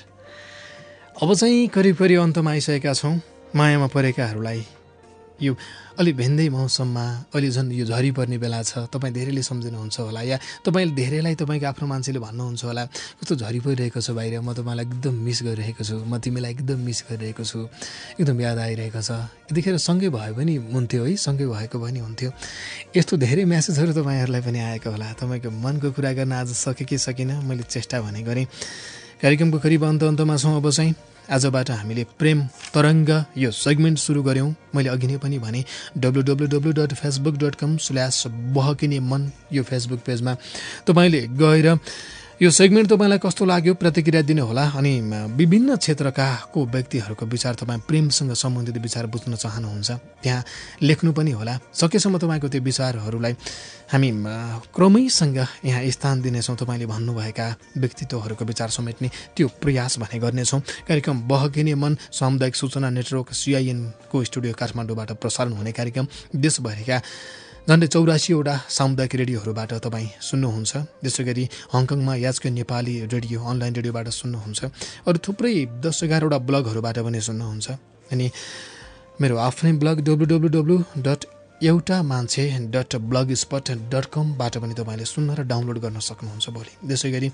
अब चाहिँ करिब करिब अन्तमा आइसकेका छौँ। मायामा परेकाहरूलाई यो अलि भिन्दै मौसममा अलि झन् यो झरी पर्ने बेला छ। तपाईँ धेरैले सम्झिनुहुन्छ होला, या तपाईँले धेरैलाई तपाईँको आफ्नो मान्छेले भन्नुहुन्छ होला, कस्तो झरी परिरहेको छ बाहिर, म तपाईँलाई एकदम मिस गरिरहेको छु, म तिमीलाई एकदम मिस गरिरहेको छु, एकदम याद आइरहेको छ। यतिखेर सँगै भयो भने हुन्थ्यो है, सँगै भएको पनि हुन्थ्यो। यस्तो धेरै म्यासेजहरू तपाईँहरूलाई पनि आएको होला। तपाईँको मनको कुरा गर्न आज सके कि सकिनँ, मैले चेष्टा भने गरेँ। कार्यक्रमको करिब अन्त अन्तमा छौँ। अब चाहिँ आजबाट हामीले प्रेम तरङ्ग यो सेगमेन्ट सुरु गऱ्यौँ। मैले अघि नै पनि भने W W W dot Facebook dot com slash बहकिने मन यो फेसबुक पेजमा तपाईँले गएर यो सेगमेन्ट तपाईँलाई कस्तो लाग्यो प्रतिक्रिया दिनुहोला। अनि विभिन्न क्षेत्रका को व्यक्तिहरूको विचार, तपाईँ प्रेमसँग सम्बन्धित विचार बुझ्न चाहनुहुन्छ त्यहाँ लेख्नु पनि होला। सकेसम्म तपाईँको त्यो विचारहरूलाई हामी क्रमैसँग यहाँ स्थान दिनेछौँ। तपाईँले भन्नुभएका व्यक्तित्वहरूको विचार समेट्ने त्यो प्रयास भने गर्नेछौँ। कार्यक्रम बहकिने मन सामुदायिक सूचना नेटवर्क सिआइएनको स्टुडियो काठमाडौँबाट प्रसारण हुने कार्यक्रम देशभरिका झन्डै चौरासीवटा सामुदायिक रेडियोहरूबाट तपाईँ सुन्नुहुन्छ। त्यसै गरी हङकङमा याजको नेपाली रेडियो अनलाइन रेडियोबाट सुन्नुहुन्छ। अरू थुप्रै दस एघारवटा ब्लगहरूबाट पनि सुन्नुहुन्छ। अनि मेरो आफ्नै blog W W W dot एउटा मान्छे डट ब्लग स्पट डट कमबाट पनि तपाईँले सुन्न र डाउनलोड गर्न सक्नुहुन्छ भोलि। त्यसै गरी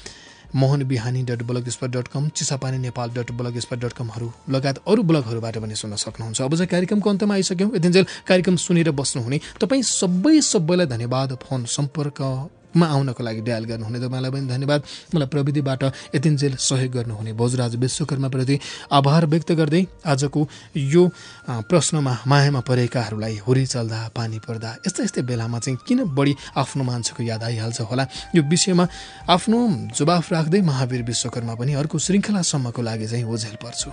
मोहन बिहानी dot blogspot dot com, Chisapani Nepal dot blogspot dot कमहरू लगायत अरू ब्लगहरूबाट पनि सुन्न सक्नुहुन्छ। अब चाहिँ कार्यक्रमको अन्तमा आइसक्यौँ। यतिन्जेल कार्यक्रम सुनेर बस्नुहुने तपाईँ सबै सबैलाई धन्यवाद। फोन सम्पर्कमा आउनको लागि डायल गर्नुहुने तपाईँलाई पनि धन्यवाद। मलाई प्रविधिबाट यतिन्जेल सहयोग गर्नुहुने भोजराज विश्वकर्माप्रति आभार व्यक्त गर्दै आजको यो प्रश्नमा मायामा परेकाहरूलाई होरी चल्दा पानी पर्दा यस्तै यस्तै बेलामा चाहिँ किन बढी आफ्नो मान्छेको याद आइहाल्छ होला, यो विषयमा आफ्नो जवाफ राख्दै महावीर विश्वकर्मा पनि अर्को श्रृङ्खलासम्मको लागि चाहिँ ओझेल पर्छु।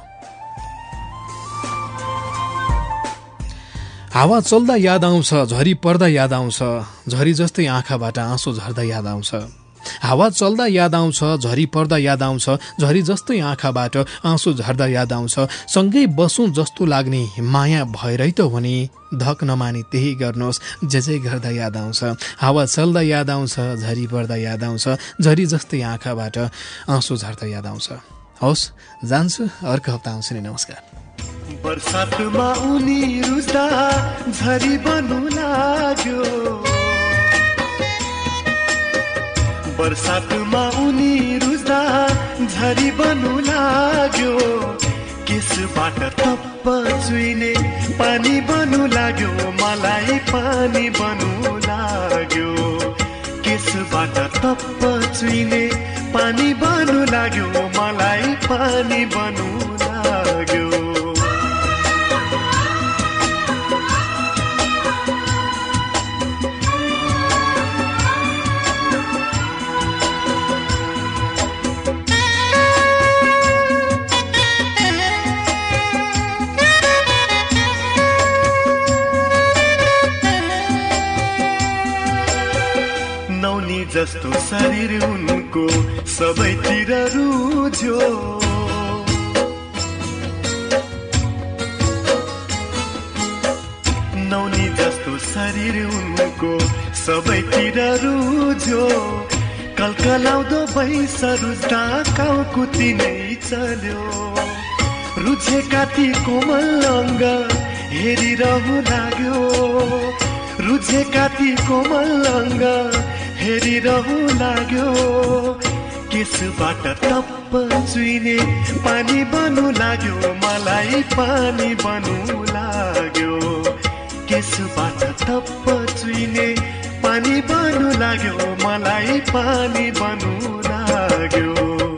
हावा चल्दा याद आउँछ, झरी पर्दा याद आउँछ, झरी जस्तै आँखाबाट आँसु झर्दा याद आउँछ, हावा चल्दा याद आउँछ, झरी पर्दा याद आउँछ, झरी जस्तै आँखाबाट आँसु झर्दा याद आउँछ, सँगै बसौँ जस्तो लाग्ने माया भएरै त भने धक नमानी त्यही गर्नुहोस् जे जे गर्दा याद आउँछ। हावा चल्दा याद आउँछ, झरी पर्दा याद आउँछ, झरी जस्तै आँखाबाट आँसु झर्दा याद आउँछ। हवस्, जान्छु, अर्को हप्ता आउँछु नि। नमस्कार। बरसातमा उनी रुस्दा झरी बन्नु लाग्यो, बरसातमा उनी रुस्दा झरी बन्नु लाग्यो, केसबाट तप्प चुइने पानी बन्नु लाग्यो, मलाई पानी बन्नु लाग्यो, केसबाट तप्प चुइने पानी बन्नु लाग्यो, मलाई पानी बन्नु लाग्यो। जस्तो शरीर उनको सबैतिर रुझ्यो, नौनी जस्तो शरीर उनको सबैतिर रुझ्यो, कलकलाउँदो भैँस रुच्दा काउकुती नै चल्यो, रुझेका ती कोमल अङ्ग हेरिरहनु लाग्यो, रुझेका ती कोमल अङ्ग हेरिरहु लाग्यो, केसबाट तप्प चुइने पानी बन्नु लाग्यो, मलाई पानी बन्नु लाग्यो, केसबाट तप्प चुइने पानी बन्नु लाग्यो, मलाई पानी बन्नु लाग्यो।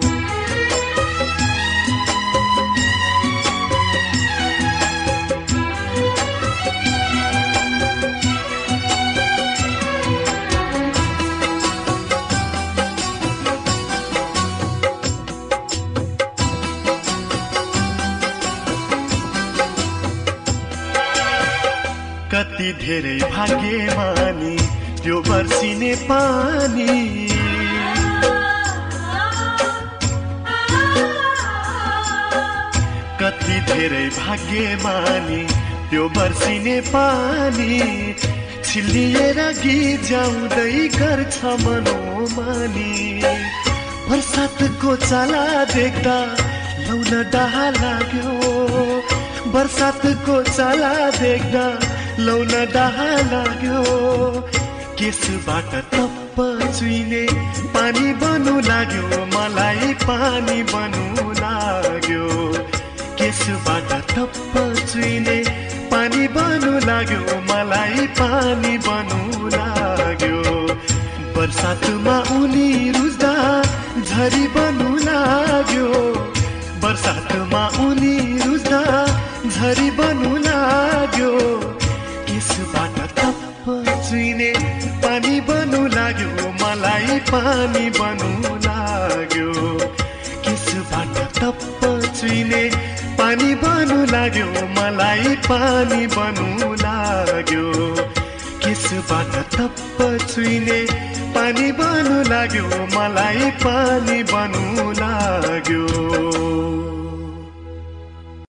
कति धेरै भाग्यमानी त्यो बर्सिने पानी, कति धेरै भाग्यमानी त्यो बर्सिने पानी, छिल्लिएर गिज्याउँदै गर्छ मनोमानी, बर्सातको चाला देख्दा लौन डाहा लाग्यो, बर्सातको चाला देख्दा लौन डाहा लाग्यो, केसबाट तप्प चुइने पानी बन्नु लाग्यो, मलाई पानी बन्नु लाग्यो, केसबाट तप्प चुइने पानी बन्नु लाग्यो, मलाई पानी बन्नु लाग्यो, बरसातमा उनी रुच्दा झरी बन्नु लाग्यो, बरसातमा उनी रुच्दा झरी बन्नु लाग्यो, केसबाट तप्प चुइने पानी बन्नु लाग्यो, मलाई पानी बन्नु लाग्यो, केसबाट तप्प चुइने पानी बन्नु लाग्यो, मलाई पानी बन्नु लाग्यो, केसबाट तप्प चुइने पानी बन्नु लाग्यो, मलाई पानी बन्नु लाग्यो।